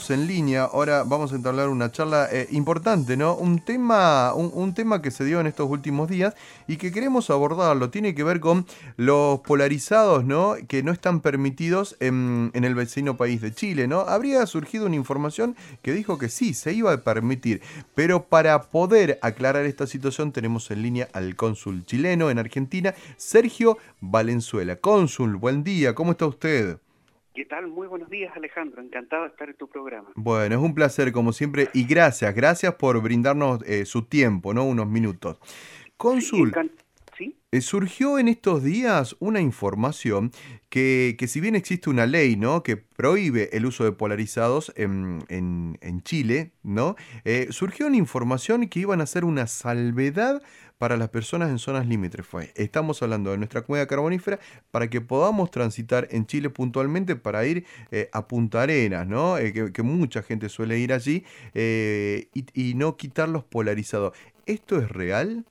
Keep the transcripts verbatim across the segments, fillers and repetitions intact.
tenemos en línea. Ahora vamos a entablar una charla eh, importante, ¿no? Un tema, un, un tema que se dio en estos últimos días y que queremos abordarlo. Tiene que ver con los polarizados, ¿no? Que no están permitidos en, en el vecino país de Chile, ¿no? Habría surgido una información que dijo que sí, se iba a permitir. Pero para poder aclarar esta situación tenemos en línea al cónsul chileno en Argentina, Sergio Valenzuela. Cónsul, buen día, ¿cómo está usted? ¿Qué tal? Muy buenos días, Alejandro. Encantado de estar en tu programa. Bueno, es un placer como siempre y gracias, gracias por brindarnos eh, su tiempo, ¿no? Unos minutos. Sí, Cónsul, encan- ¿sí? eh, surgió en estos días una información que, que si bien existe una ley, ¿no? Que prohíbe el uso de polarizados en, en- en Chile, ¿no? Eh, surgió una información que iban a hacer una salvedad para las personas en zonas limítrofes. Estamos hablando de nuestra cuenca carbonífera para que podamos transitar en Chile puntualmente para ir eh, a Punta Arenas, ¿no? Eh, que, que mucha gente suele ir allí eh, y, y no quitar los polarizados. ¿Esto es real?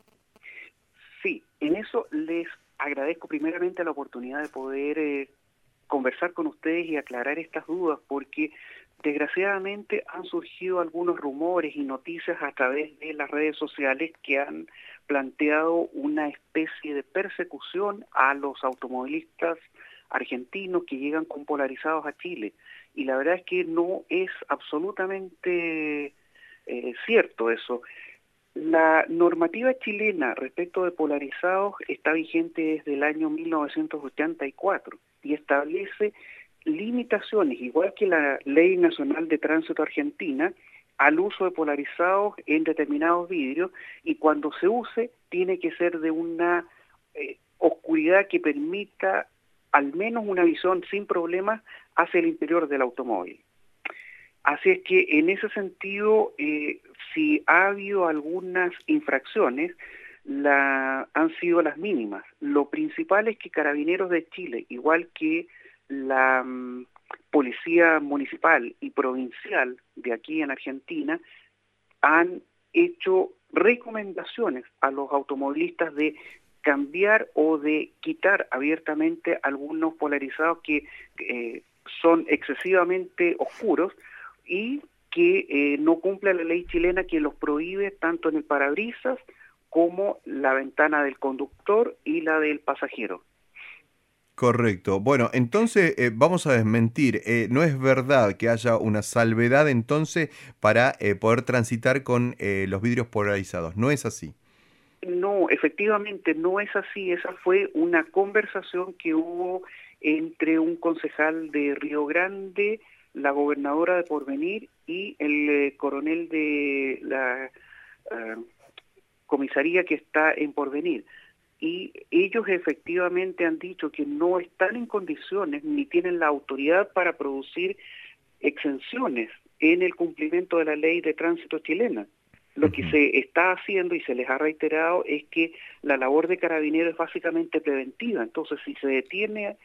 Sí, en eso les agradezco primeramente la oportunidad de poder eh, conversar con ustedes y aclarar estas dudas, porque desgraciadamente han surgido algunos rumores y noticias a través de las redes sociales que han planteado una especie de persecución a los automovilistas argentinos que llegan con polarizados a Chile. Y la verdad es que no es absolutamente eh, cierto eso. La normativa chilena respecto de polarizados está vigente desde el año mil novecientos ochenta y cuatro y establece limitaciones, igual que la Ley Nacional de Tránsito Argentina, al uso de polarizados en determinados vidrios, y cuando se use tiene que ser de una eh, oscuridad que permita al menos una visión sin problemas hacia el interior del automóvil. Así es que en ese sentido, eh, si ha habido algunas infracciones, la, han sido las mínimas. Lo principal es que Carabineros de Chile, igual que la um, Policía Municipal y Provincial de aquí en Argentina, han hecho recomendaciones a los automovilistas de cambiar o de quitar abiertamente algunos polarizados que eh, son excesivamente oscuros y que eh, no cumple la ley chilena que los prohíbe tanto en el parabrisas como la ventana del conductor y la del pasajero. Correcto. Bueno, entonces eh, vamos a desmentir. Eh, no es verdad que haya una salvedad entonces para eh, poder transitar con eh, los vidrios polarizados. No es así. No, efectivamente no es así. Esa fue una conversación que hubo entre un concejal de Río Grande, la gobernadora de Porvenir y el eh, coronel de la eh, comisaría que está en Porvenir. Y ellos efectivamente han dicho que no están en condiciones ni tienen la autoridad para producir exenciones en el cumplimiento de la ley de tránsito chilena. Lo que Ujú. se está haciendo y se les ha reiterado es que la labor de Carabineros es básicamente preventiva. Entonces, si se detiene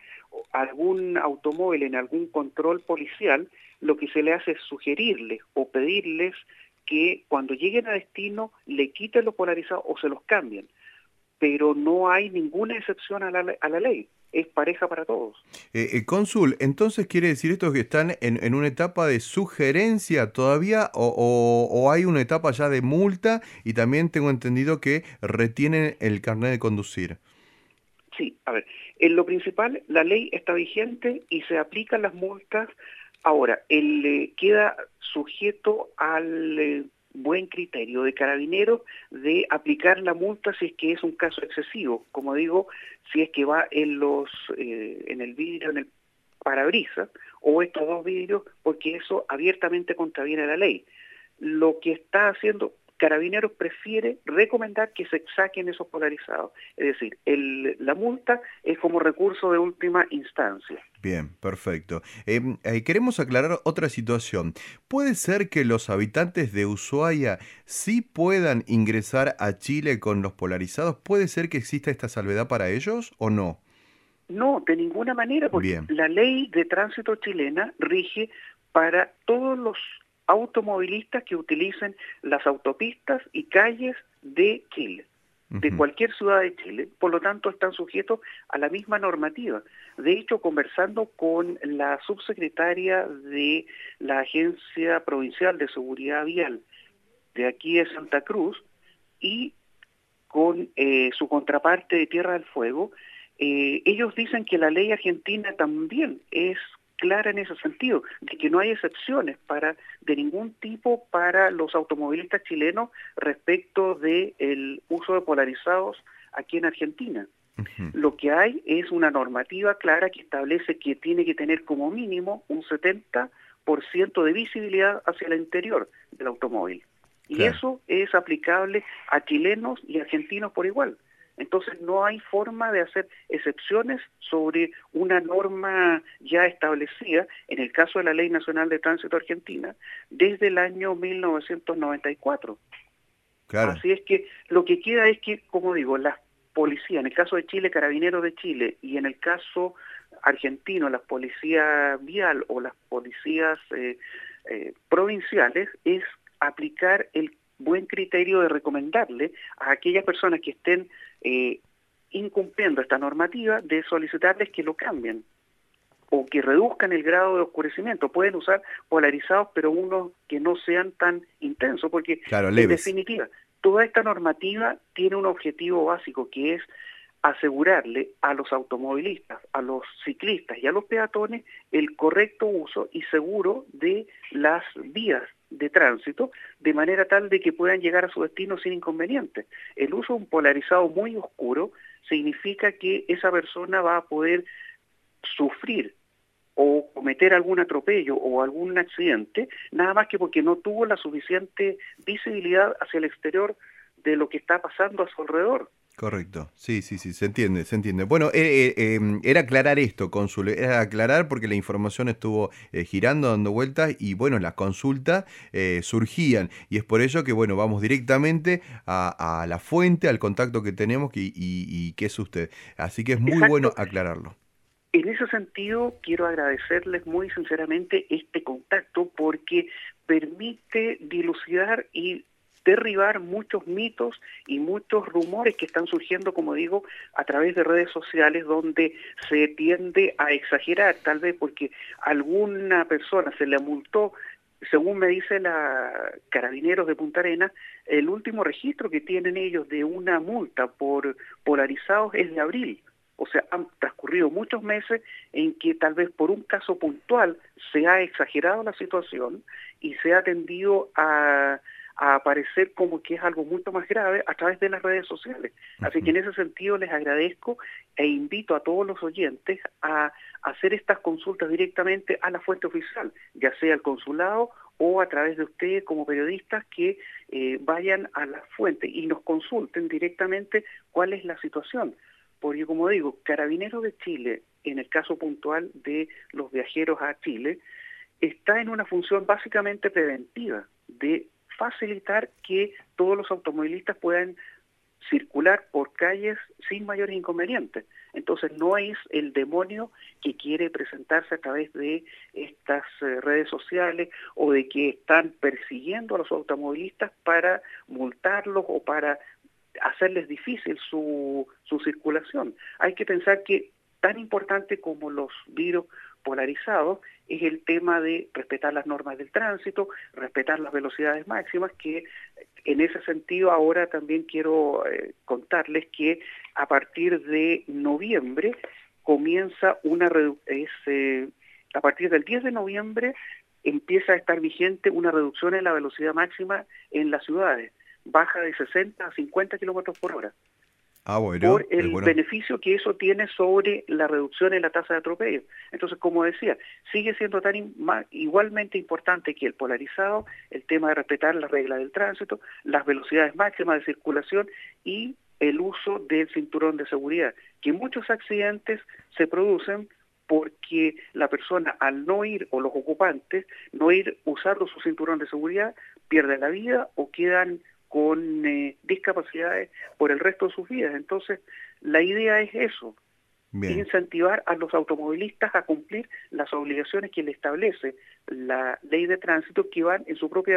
algún automóvil en algún control policial, lo que se le hace es sugerirles o pedirles que cuando lleguen a destino le quiten los polarizados o se los cambien. Pero no hay ninguna excepción a la, a la ley. Es pareja para todos. Eh, eh, cónsul, entonces quiere decir esto que están en, en una etapa de sugerencia todavía o, o- o hay una etapa ya de multa y también tengo entendido que retienen el carnet de conducir. Sí, a ver, en lo principal, la ley está vigente y se aplican las multas. Ahora, él eh, queda sujeto al eh, buen criterio de Carabineros de aplicar la multa si es que es un caso excesivo. Como digo, si es que va en los eh, en el vidrio, en el parabrisas o estos dos vidrios, porque eso abiertamente contraviene la ley. Lo que está haciendo Carabineros prefiere recomendar que se saquen esos polarizados. Es decir, el, la multa es como recurso de última instancia. Bien, perfecto. Em, eh, queremos aclarar otra situación. ¿Puede ser que los habitantes de Ushuaia sí puedan ingresar a Chile con los polarizados? ¿Puede ser que exista esta salvedad para ellos o no? No, de ninguna manera, porque Bien. la ley de tránsito chilena rige para todos los automovilistas que utilicen las autopistas y calles de Chile. de Ujú. cualquier ciudad de Chile, por lo tanto están sujetos a la misma normativa. De hecho, conversando con la subsecretaria de la Agencia Provincial de Seguridad Vial de aquí de Santa Cruz y con eh, su contraparte de Tierra del Fuego, eh, ellos dicen que la ley argentina también es clara en ese sentido, de que no hay excepciones para de ningún tipo para los automovilistas chilenos respecto del uso de polarizados aquí en Argentina. Ujú. Lo que hay es una normativa clara que establece que tiene que tener como mínimo un setenta por ciento de visibilidad hacia el interior del automóvil. Y Claro. eso es aplicable a chilenos y argentinos por igual. Entonces no hay forma de hacer excepciones sobre una norma ya establecida, en el caso de la Ley Nacional de Tránsito Argentina, desde el año mil novecientos noventa y cuatro. Claro. Así es que lo que queda es que, como digo, las policías, en el caso de Chile, Carabineros de Chile, y en el caso argentino, las policías vial o las policías eh, eh, provinciales, es aplicar el buen criterio de recomendarle a aquellas personas que estén eh, incumpliendo esta normativa, de solicitarles que lo cambien o que reduzcan el grado de oscurecimiento. Pueden usar polarizados, pero unos que no sean tan intensos, porque Claro, en leves. definitiva, toda esta normativa tiene un objetivo básico, que es asegurarle a los automovilistas, a los ciclistas y a los peatones el correcto uso y seguro de las vías de tránsito, de manera tal de que puedan llegar a su destino sin inconveniente. El uso de un polarizado muy oscuro significa que esa persona va a poder sufrir o cometer algún atropello o algún accidente, nada más que porque no tuvo la suficiente visibilidad hacia el exterior de lo que está pasando a su alrededor. Correcto, sí, sí, sí, se entiende, se entiende. Bueno, eh, eh, em, era aclarar esto, cónsul, era aclarar porque la información estuvo eh, girando, dando vueltas y bueno, las consultas eh, surgían y es por ello que bueno, vamos directamente a, a la fuente, al contacto que tenemos y, y, y que es usted. Así que es muy bueno Exacto. aclararlo. En ese sentido, quiero agradecerles muy sinceramente este contacto porque permite dilucidar y derribar muchos mitos y muchos rumores que están surgiendo, como digo, a través de redes sociales donde se tiende a exagerar, tal vez porque alguna persona se le multó. Según me dice la Carabineros de Punta Arenas, el último registro que tienen ellos de una multa por polarizados es de abril. O sea, han transcurrido muchos meses en que tal vez por un caso puntual se ha exagerado la situación y se ha tendido a, a aparecer como que es algo mucho más grave a través de las redes sociales. Así que Ujú. en ese sentido les agradezco e invito a todos los oyentes a hacer estas consultas directamente a la fuente oficial, ya sea el consulado o a través de ustedes como periodistas que eh, vayan a la fuente y nos consulten directamente cuál es la situación. Porque como digo, Carabineros de Chile, en el caso puntual de los viajeros a Chile, está en una función básicamente preventiva, de facilitar que todos los automovilistas puedan circular por calles sin mayores inconvenientes. Entonces no es el demonio que quiere presentarse a través de estas eh, redes sociales o de que están persiguiendo a los automovilistas para multarlos o para hacerles difícil su, su circulación. Hay que pensar que tan importante como los vidrios polarizados es el tema de respetar las normas del tránsito, respetar las velocidades máximas, que en ese sentido ahora también quiero eh, contarles que a partir de noviembre comienza una es, eh, a partir del diez de noviembre empieza a estar vigente una reducción en la velocidad máxima en las ciudades, baja de sesenta a cincuenta kilómetros por hora, Ah, bueno, por es el bueno. beneficio que eso tiene sobre la reducción en la tasa de atropello. Entonces, como decía, sigue siendo tan in, ma, igualmente importante que el polarizado, el tema de respetar las reglas del tránsito, las velocidades máximas de circulación y el uso del cinturón de seguridad, que muchos accidentes se producen porque la persona al no ir, o los ocupantes, no ir usando su cinturón de seguridad, pierden la vida o quedan con eh, discapacidades por el resto de sus vidas. Entonces, la idea es eso, Bien. incentivar a los automovilistas a cumplir las obligaciones que le establece la ley de tránsito, que van en su propia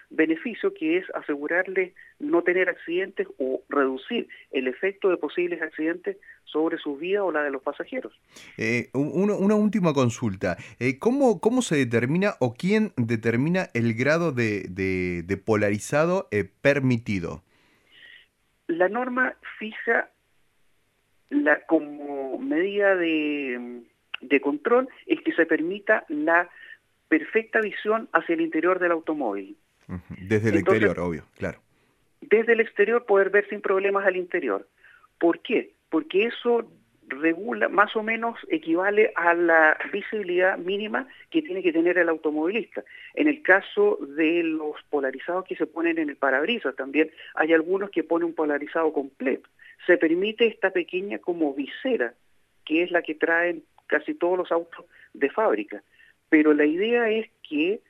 beneficio, que es asegurarles no tener accidentes o reducir el efecto de posibles accidentes sobre su vida o la de los pasajeros. Eh, una, una última consulta. Eh, ¿cómo, ¿Cómo se determina o quién determina el grado de, de, de polarizado eh, permitido? La norma fija la, como medida de, de control es que se permita la perfecta visión hacia el interior del automóvil. Uh-huh. Desde el Entonces, exterior, obvio, claro. Desde el exterior poder ver sin problemas al interior. ¿Por qué? Porque eso regula, más o menos equivale a la visibilidad mínima que tiene que tener el automovilista. En el caso de los polarizados que se ponen en el parabrisas, también hay algunos que ponen un polarizado completo. Se permite esta pequeña como visera, que es la que traen casi todos los autos de fábrica. Pero la idea es que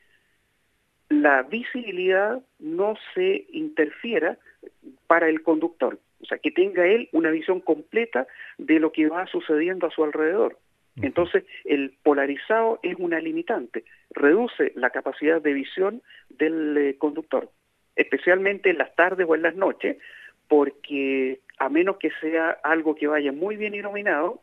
la visibilidad no se interfiera para el conductor, o sea, que tenga él una visión completa de lo que va sucediendo a su alrededor. Entonces, el polarizado es una limitante, reduce la capacidad de visión del eh, conductor, especialmente en las tardes o en las noches, porque a menos que sea algo que vaya muy bien iluminado,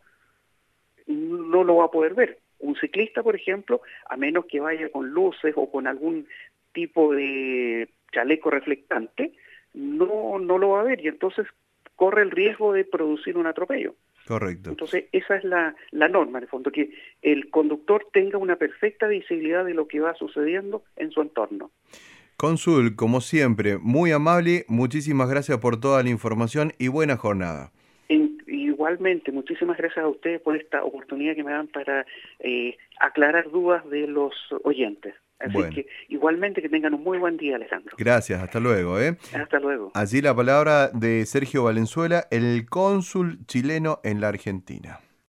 no lo va a poder ver. Un ciclista, por ejemplo, a menos que vaya con luces o con algún tipo de chaleco reflectante, no, no lo va a ver y entonces corre el riesgo de producir un atropello. Correcto. Entonces esa es la, la norma, en el fondo, que el conductor tenga una perfecta visibilidad de lo que va sucediendo en su entorno. Cónsul, como siempre, muy amable, muchísimas gracias por toda la información y buena jornada. En, igualmente, muchísimas gracias a ustedes por esta oportunidad que me dan para eh, aclarar dudas de los oyentes. Así Bueno. que igualmente que tengan un muy buen día, Alejandro. Gracias, hasta luego. ¿eh? Hasta luego. Allí la palabra de Sergio Valenzuela, el cónsul chileno en la Argentina.